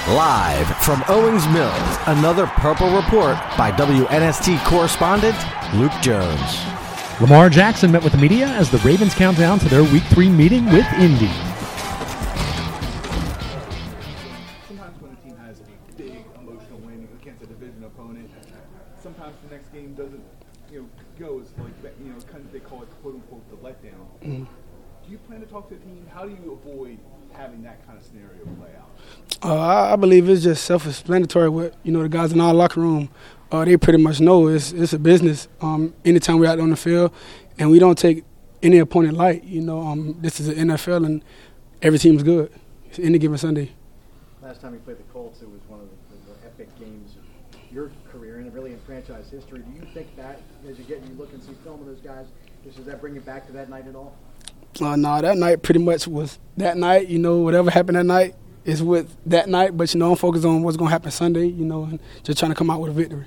Live from Owings Mills, another Purple Report by WNST correspondent Luke Jones. Lamar Jackson met with the media as the Ravens count down to their Week 3 meeting with Indy. Sometimes when a team has a big emotional win against a division opponent, sometimes the next game doesn't, go as kind of they call it quote unquote the letdown. Mm-hmm. Do you plan to talk to the team? How do you avoid having that kind of scenario play out? I believe it's just self-explanatory. What the guys in our locker room, they pretty much know it's a business. Anytime we're out on the field, and we don't take any opponent light. This is the NFL, and every team's good. It's any given Sunday. Last time you played the Colts, it was one of the epic games of your career and really in franchise history. Do you think that as you look and see film of those guys, does that bring you back to that night at all? No, that night pretty much was that night. Whatever happened that night is with that night. But, I'm focused on what's going to happen Sunday, and just trying to come out with a victory.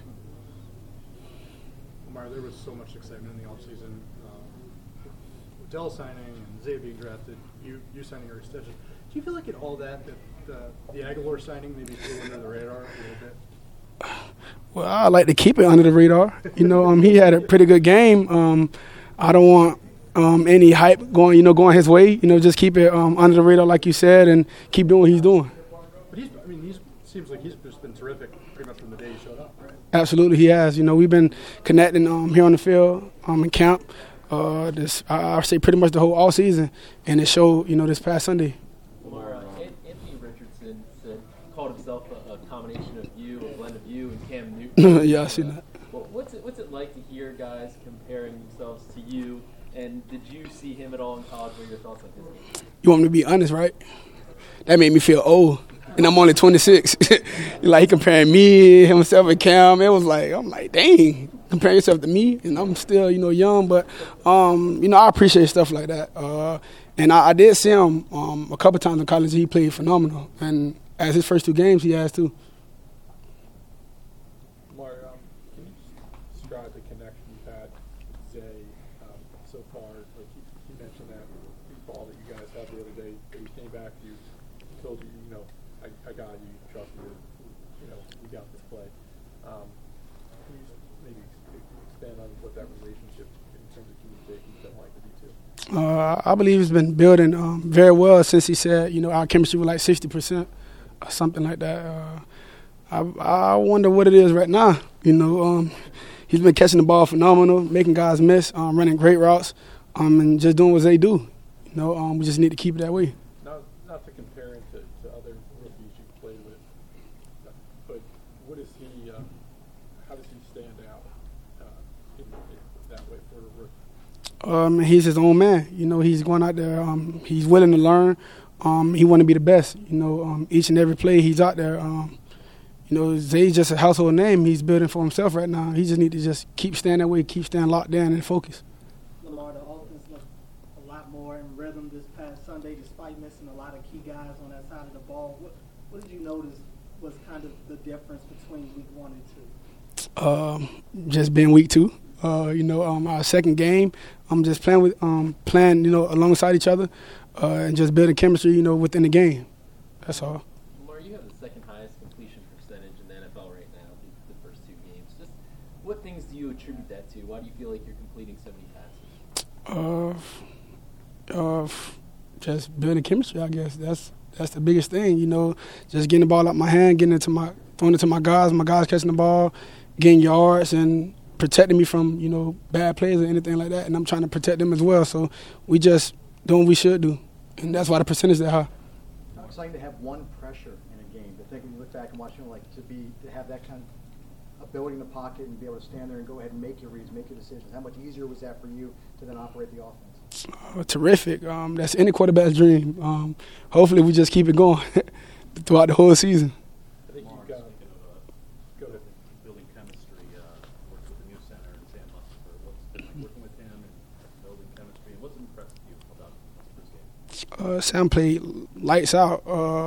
Lamar, there was so much excitement in the offseason. Odell signing and Zay being drafted, you signing your extension. Do you feel like in all that the Aguilar signing maybe flew under the radar a little bit? Well, I like to keep it under the radar. He had a pretty good game. I don't want any hype going his way. Just keep it under the radar, like you said, and keep doing what he's doing. But he seems like he's just been terrific pretty much from the day he showed up, right? Absolutely, he has. We've been connecting here on the field, in camp. I say pretty much the whole all season, and it showed, this past Sunday. Anthony Richardson called himself a combination of you, a blend of you and Cam Newton. Yeah, I seen that. What's it like to hear guys comparing themselves to you? And did you see him at all in college? What are your thoughts on his game? You want me to be honest, right? That made me feel old. And I'm only 26. He comparing me, himself, and Cam. It was I'm like, dang, compare yourself to me. And I'm still, young. But, I appreciate stuff like that. And I did see him a couple times in college. He played phenomenal. And as his first 2 games, he has too. Lamar, can you describe the connection you've had with Zay so far? Like he mentioned that ball that you guys had the other day that he came back to you, told you, I got you, trust me, we got this play. Can you maybe expand on what that relationship in terms of communication has been like with you two? I believe it's been building very well since he said, our chemistry was like 60% or something like that. I wonder what it is right now. He's been catching the ball phenomenal, making guys miss, running great routes, and just doing what they do. We just need to keep it that way. Not to compare him to other rookies you've played with, but what is he? How does he stand out in that way for a rookie? He's his own man. He's going out there. He's willing to learn. He want to be the best. Each and every play he's out there. Zay's just a household name. He's building for himself right now. He just need to just keep staying that way, keep staying locked down and focused. Lamar, the offense looked a lot more in rhythm this past Sunday, despite missing a lot of key guys on that side of the ball. What did you notice was kind of the difference between week 1 and 2? Just being week 2. Our second game, I'm just playing alongside each other, and just building chemistry, within the game. That's all. Lamar, you have the second highest completion percentage in the NFL right now, the first 2 games. Just what things do you attribute that to? Why do you feel like you're completing so many passes? Just building chemistry, I guess. That's the biggest thing, just getting the ball out my hand, throwing it to my guys catching the ball, getting yards, and protecting me from, bad plays or anything like that. And I'm trying to protect them as well. So we just doing what we should do. And that's why the percentage is that high. How exciting to have one pressure in a game. To think when you look back and watch to have that kind of ability in the pocket and be able to stand there and go ahead and make your reads, make your decisions. How much easier was that for you to then operate the offense? Terrific. That's any quarterback's dream. Hopefully we just keep it going throughout the whole season. I think you've got go ahead. Building chemistry, works with the new center in Sam Musper. What's been like working with him and building chemistry, and what's impressed you about Musper's game? Sam played lights out.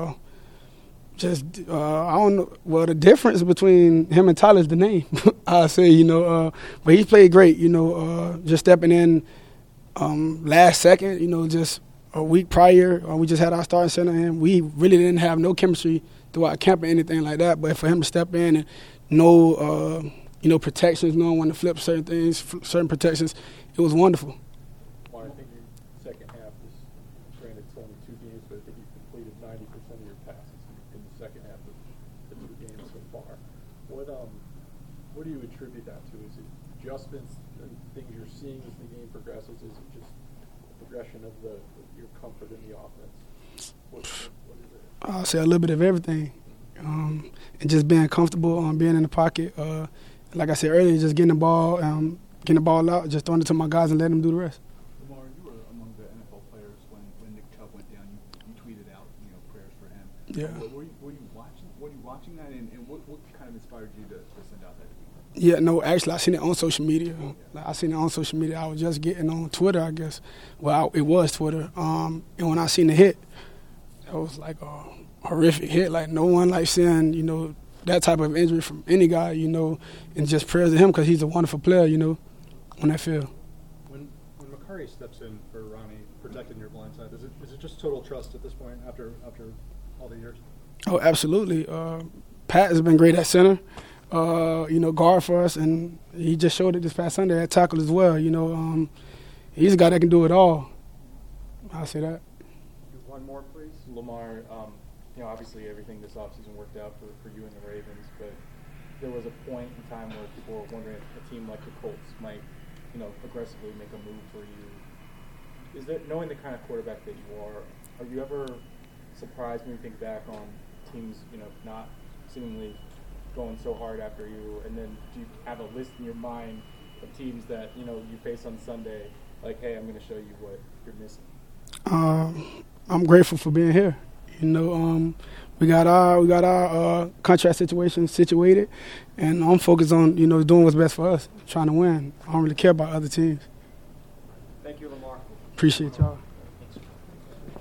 I don't know. Well, the difference between him and Tyler is the name. I say, but he played great. Just stepping in last second. Just a week prior, we just had our starting center, and we really didn't have no chemistry throughout camp or anything like that. But for him to step in and know, protections, knowing when to flip certain things, certain protections, it was wonderful. Well, I think your second half is, granted it's only 2 games, but I think you completed 90% of your passes in the second half of the 2 games so far. What do you attribute that to? Is it adjustments and things you're seeing as the game progresses? Is it just progression of your comfort in the offense? What is it? I'll say a little bit of everything. And just being comfortable being in the pocket. Like I said earlier, just getting the ball out, just throwing it to my guys and letting them do the rest. Lamar, you were among the NFL players when Nick Chubb went down. You tweeted out, prayers for him. Yeah. Were you watching that, and what kind of inspired you to send out that tweet? Yeah, no, actually, I seen it on social media. I seen it on social media. I was just getting on Twitter, I guess. Well, it was Twitter. And when I seen the hit, it was like a horrific hit. Like, no one likes seeing, that type of injury from any guy, and just prayers to him because he's a wonderful player, on that field. When Makari steps in for Ronnie, protecting your blind side, is it just total trust at this point after all the years? Oh, absolutely. Pat has been great at center, guard for us, and he just showed it this past Sunday at tackle as well. He's a guy that can do it all. I'll say that. One more, please. Lamar, obviously everything this offseason worked out for you and the Ravens, but there was a point in time where people were wondering if a team like the Colts might, aggressively make a move for you. Is that, knowing the kind of quarterback that you are you ever surprised when you think back on teams, not seemingly going so hard after you, and then do you have a list in your mind of teams that, you face on Sunday, like, hey, I'm going to show you what you're missing? I'm grateful for being here. We got our contract situation situated, and I'm focused on doing what's best for us, trying to win. I don't really care about other teams. Thank you, Lamar. Appreciate y'all.